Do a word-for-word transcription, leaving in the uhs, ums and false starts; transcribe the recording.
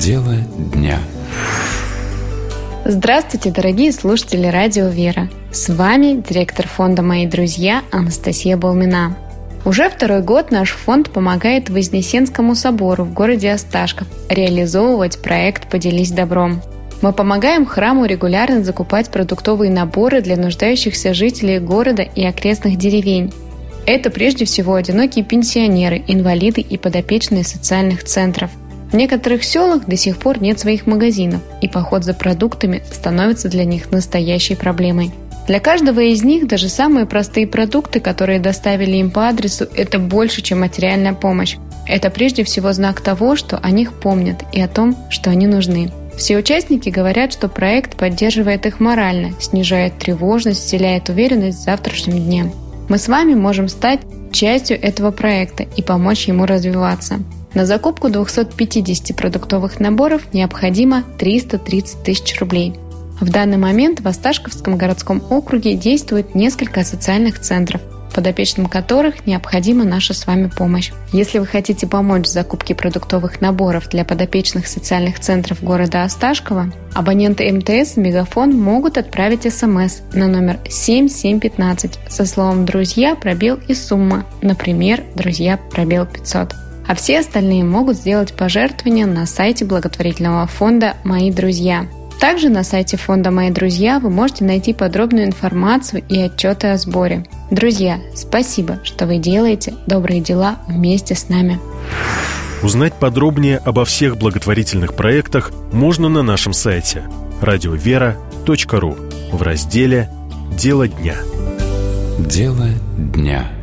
Дело дня. Здравствуйте, дорогие слушатели Радио Вера. С вами директор фонда «Мои друзья» Анастасия Балмина. Уже второй год наш фонд помогает Вознесенскому собору в городе Осташков реализовывать проект «Поделись добром». Мы помогаем храму регулярно закупать продуктовые наборы для нуждающихся жителей города и окрестных деревень. Это прежде всего одинокие пенсионеры, инвалиды и подопечные социальных центров. В некоторых селах до сих пор нет своих магазинов, и поход за продуктами становится для них настоящей проблемой. Для каждого из них даже самые простые продукты, которые доставили им по адресу, это больше, чем материальная помощь. Это прежде всего знак того, что о них помнят и о том, что они нужны. Все участники говорят, что проект поддерживает их морально, снижает тревожность, вселяет уверенность в завтрашнем дне. Мы с вами можем стать частью этого проекта и помочь ему развиваться. На закупку двести пятьдесят продуктовых наборов необходимо триста тридцать тысяч рублей. В данный момент в Осташковском городском округе действует несколько социальных центров, подопечным которых необходима наша с вами помощь. Если вы хотите помочь в закупке продуктовых наборов для подопечных социальных центров города Осташкова, абоненты эм тэ эс и Мегафон могут отправить смс на номер семь семь пятнадцать со словом «Друзья» пробел и сумма, например, «Друзья» пробел пятьсот. А все остальные могут сделать пожертвования на сайте благотворительного фонда «Мои друзья». Также на сайте фонда «Мои друзья» вы можете найти подробную информацию и отчеты о сборе. Друзья, спасибо, что вы делаете добрые дела вместе с нами. Узнать подробнее обо всех благотворительных проектах можно на нашем сайте радиовера точка ру в разделе «Дело дня». Дело дня.